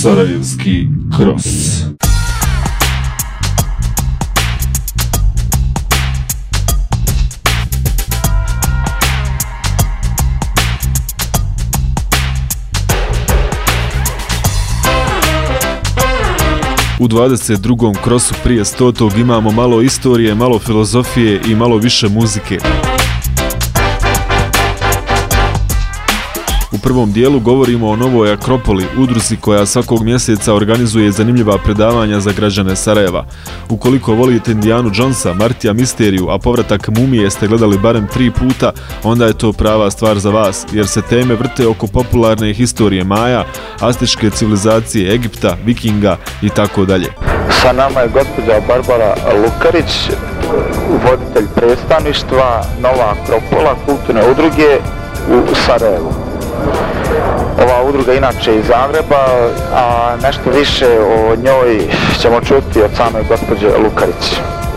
Sarajevski Cross. U 22. krosu prije 100. imamo malo istorije, malo filozofije i malo više muzike. U prvom dijelu govorimo o Novoj Akropoli, udruzi koja svakog mjeseca organizuje zanimljiva predavanja za građane Sarajeva. Ukoliko volite Indianu Jonesa, Martija Misteriju, a povratak Mumije ste gledali barem 3 puta, onda je to prava stvar za vas, jer se teme vrte oko popularne historije Maja, astičke civilizacije, Egipta, Vikinga i tako dalje. Sa nama je gospođa Barbara Lukarić, voditelj predstavništva Nova Akropola, kulturne udruge u Sarajevu. Ova udruga inače iz Zagreba, a nešto više o njoj ćemo čuti od same gospođe Lukarić.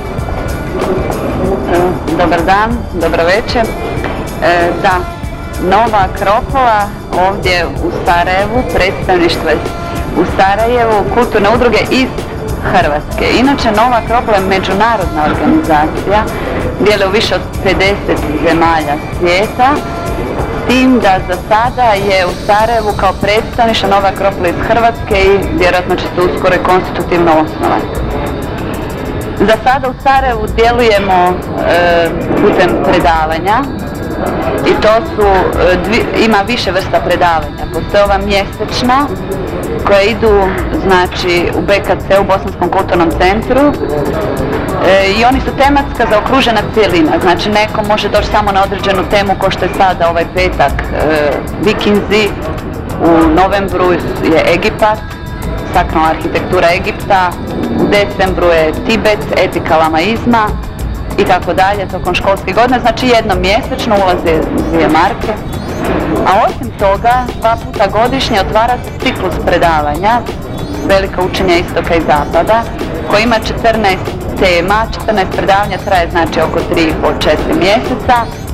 Dobar dan, dobro večer. Da, Nova Akropola ovdje u Sarajevu, predstavništvo u Sarajevu, kulturne udruge iz Hrvatske. Inače, Nova Akropola je međunarodna organizacija, djeluje u više od 50 zemalja svijeta, tim da za sada je u Sarajevu kao predstavništvo Nova Akropola iz Hrvatske i vjerojatno će se uskoro i konstitutivno osnovati. Za sada u Sarajevu djelujemo putem predavanja i to su, ima više vrsta predavanja. Postoje ova mjesečna koja idu znači u BKC, u Bosanskom kulturnom centru, i oni su tematska zaokružena cijelina, znači neko može doći samo na određenu temu kao što je sada ovaj petak Vikinzi, u novembru je Egipat, sakralna arhitektura Egipta, u decembru je Tibet, etika lamaizma i tako dalje tokom školske godine, znači jednom mjesečno ulaze dvije marke. A osim toga, 2 puta godišnje otvara se ciklus predavanja, velika učenja istoka i zapada, koji ima 14 tema, 14 predavanja, traje znači oko 3,5-4 mjeseca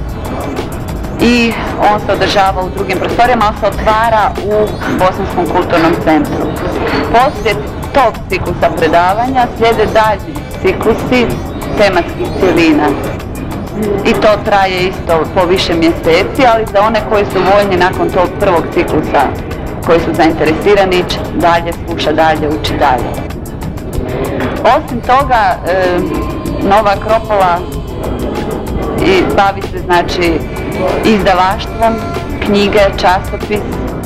i on se održava u drugim prostorijama, on se otvara u Bosanskom kulturnom centru. Poslije tog ciklusa predavanja slijede daljnji ciklusi tematskih cjelina. I to traje isto po više mjeseci, ali za one koji su voljni nakon tog prvog ciklusa, koji su zainteresirani, ići dalje, sluša dalje, uči dalje. Osim toga, Nova Akropola bavi se znači izdavaštvom, knjige, časopis,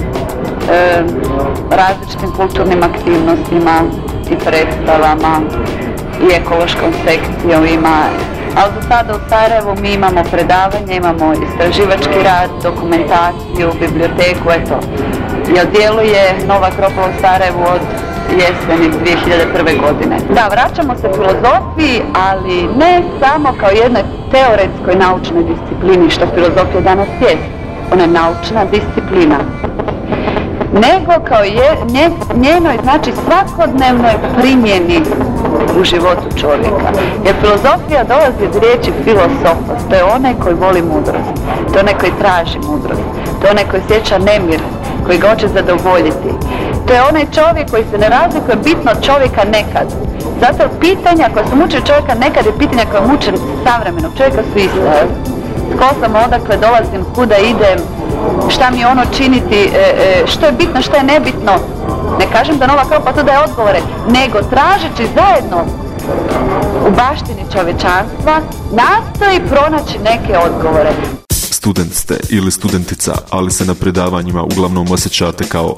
različitim kulturnim aktivnostima i predstavama i ekološkom sekcijom ima. Ali do sada u Sarajevu mi imamo predavanje, imamo istraživački rad, dokumentaciju, biblioteku, eto. Jer djeluje Nova Akropola u Sarajevu od jeseni 2001. godine. Da, vraćamo se filozofiji, ali ne samo kao jednoj teoretskoj naučnoj disciplini, što filozofija danas jest. Ona je naučna disciplina. Nego kao njenoj, znači svakodnevnoj primjeni u životu čovjeka. Jer filozofija dolazi od riječi filosofos, to je onaj koji voli mudrost, to je onaj koji traži mudrost, to je onaj koji sjeća nemir, koji ga hoće zadovoljiti. To je onaj čovjek koji se ne razlikuje bitno od čovjeka nekad. Zato pitanja koja su mučili čovjeka nekad i pitanja koja muče savremenog čovjeka su iste. Tko sam, odakle dolazim, kuda idem, šta mi je ono činiti, što je bitno, što je nebitno. Ne kažem da Nova Akropola to daje odgovore, nego tražeći zajedno u baštini čovječanstva nastoji pronaći neke odgovore. Student ste ili studentica, ali se na predavanjima uglavnom osjećate kao...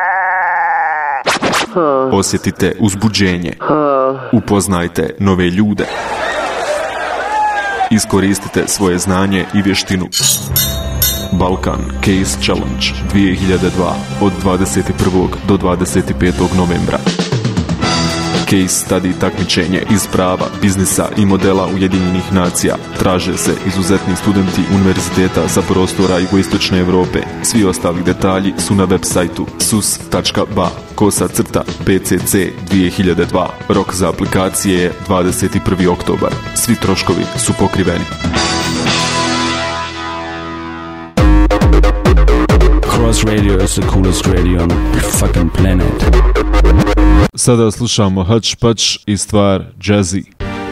Osjetite uzbuđenje. Upoznajte nove ljude. Iskoristite svoje znanje i vještinu. Balkan Case Challenge 2002 od 21. do 25. novembra. Case study takmičenje iz prava, biznisa i modela Ujedinjenih nacija. Traže se izuzetni studenti univerziteta sa prostora jugoistočne Europe. Svi ostali detalji su na web sajtu sus.ba/PCC 2002. Rok za aplikacije je 21. oktobar. Svi troškovi su pokriveni. Cross Radio is the coolest radio on the fucking planet. Sada slušamo Hutch Patch i stvar Jazzy.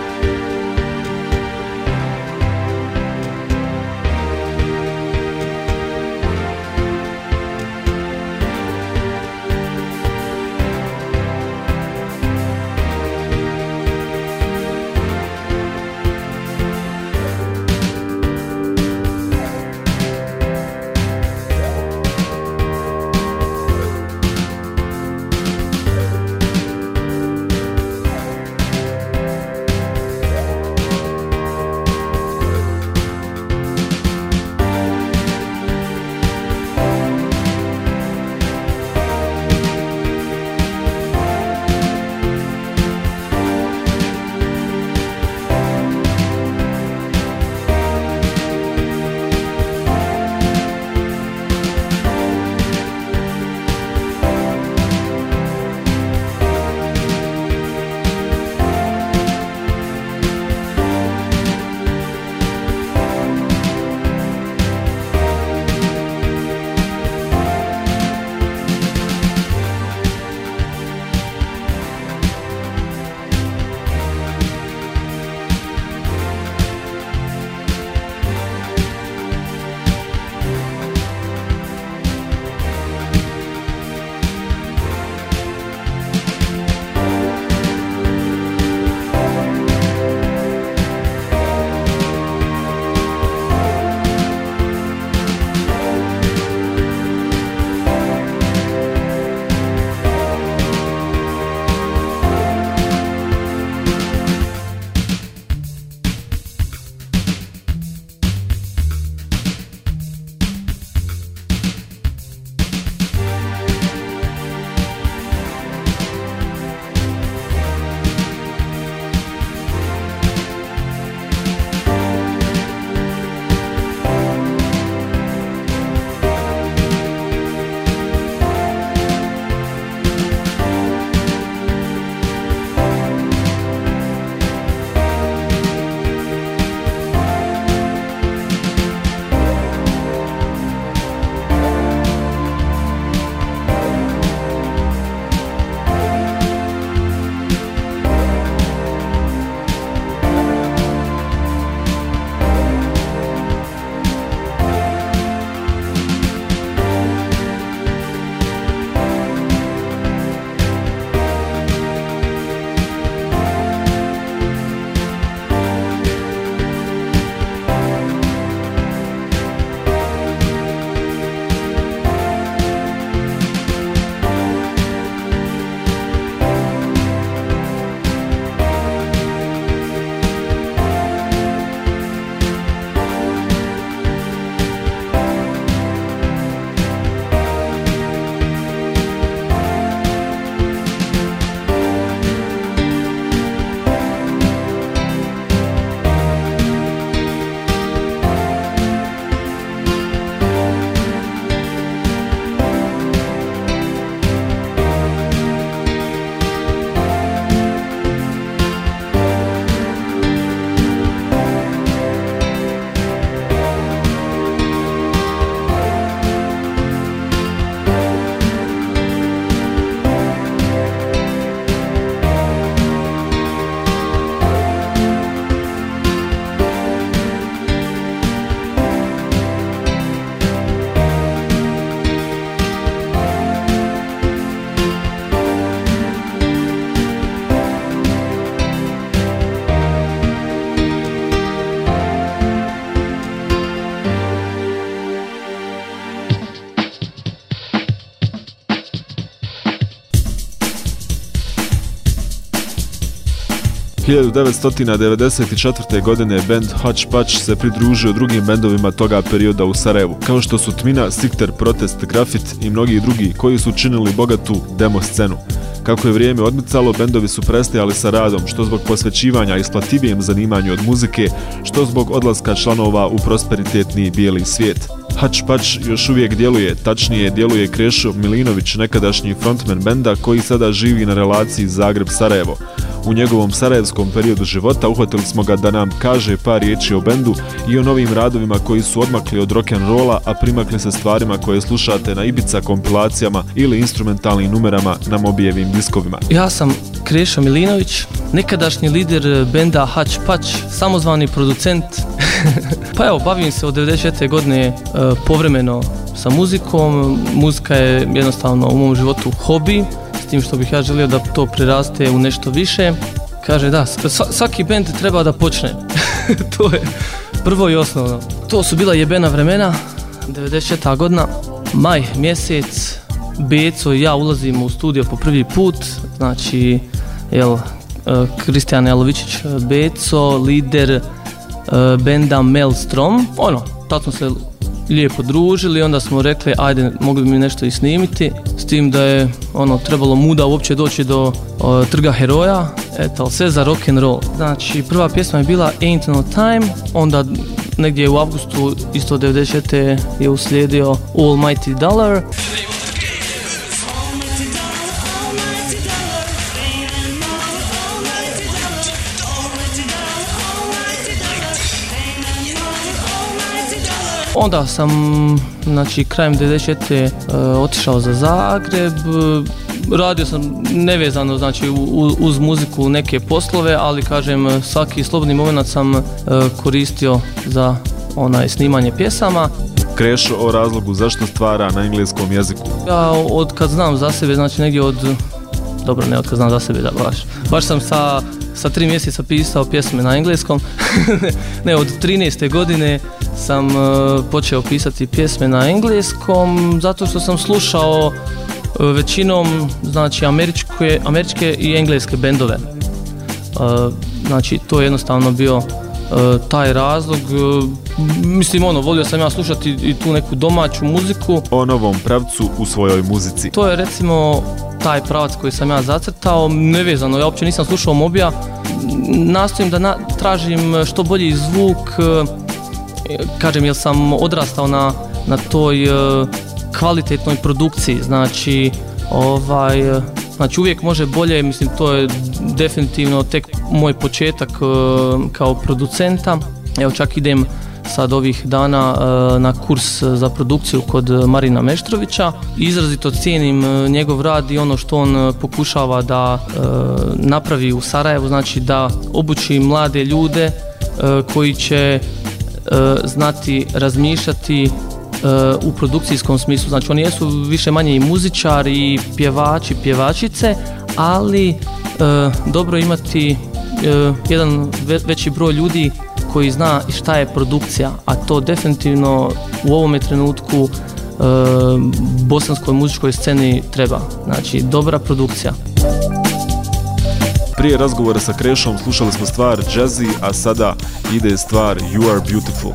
– 1994. godine band Hutch Patch se pridružio drugim bendovima toga perioda u Sarajevu, kao što su Tmina, Sikter, Protest, Grafit i mnogi drugi koji su činili bogatu demo scenu. Kako je vrijeme odmicalo, bendovi su prestajali sa radom, što zbog posvećivanja isplativijem zanimanju od muzike, što zbog odlaska članova u prosperitetni bijeli svijet. Hač Pač još uvijek djeluje, tačnije djeluje Krešo Milinović, nekadašnji frontman benda koji sada živi na relaciji Zagreb-Sarajevo. U njegovom sarajevskom periodu života uhvatili smo ga da nam kaže par riječi o bendu i o novim radovima koji su odmakli od rock'n'rolla, a primakli se stvarima koje slušate na Ibiza kompilacijama ili instrumentalnim numerama na Mobijevim diskovima. Ja sam Krešo Milinović, nekadašnji lider benda Hač Pač, samozvani producent. Pa evo, bavim se od 94. godine povremeno sa muzikom. Muzika je jednostavno u mom životu hobi, s tim što bih ja želio da to preraste u nešto više. Kaže da, svaki bend treba da počne. To je prvo i osnovno. To su bila jebena vremena, 94. godina, maj mjesec, Beco i ja ulazimo u studio po prvi put, znači, Kristijan Jalovičić Beco, lider benda Maelstrom, tad smo se lijepo družili, onda smo rekli ajde, mogli bi mi nešto i snimiti, s tim da je trebalo muda uopće doći do Trga heroja, ali sve za rock and roll. Znači, prva pjesma je bila Ain't No Time, onda negdje u avgustu isto 94. je uslijedio Almighty Dollar. Onda sam, krajem 94. Otišao za Zagreb, radio sam nevezano, uz muziku neke poslove, ali kažem, svaki slobodni moment sam koristio za snimanje pjesama. Krešo o razlogu zašto stvara na engleskom jeziku. Ja od kad znam za sebe, negdje od, dobro ne od kad znam za sebe, da baš sam sa 3 mjeseca pisao pjesme na engleskom. Ne, od 13. godine sam počeo pisati pjesme na engleskom zato što sam slušao većinom američke i engleske bendove. To je jednostavno bio taj razlog. Mislim, volio sam ja slušati i tu neku domaću muziku. O novom pravcu u svojoj muzici. To je recimo taj pravac koji sam ja zacrtao, nevezano, ja uopće nisam slušao Mobija. Nastojim da tražim što bolji zvuk, kažem, jer sam odrastao na toj kvalitetnoj produkciji, znači uvijek može bolje, mislim, to je definitivno tek moj početak kao producenta. Evo, čak idem sad ovih dana na kurs za produkciju kod Marina Meštrovića. Izrazito cijenim njegov rad i ono što on pokušava da napravi u Sarajevu, znači da obuči mlade ljude koji će znati razmišljati u produkcijskom smislu. Znači, oni jesu više manje i muzičari, i pjevači, pjevačice, ali dobro imati jedan veći broj ljudi koji zna šta je produkcija, a to definitivno u ovome trenutku bosanskoj muzičkoj sceni treba. Znači, dobra produkcija. Prije razgovora sa Krešom slušali smo stvar Jazzy, a sada ide stvar You Are Beautiful.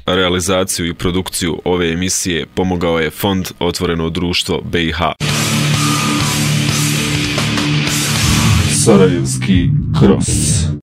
realizaciju i produkciju ove emisije pomogao je Fond Otvoreno društvo BiH. Sarajevski Cross.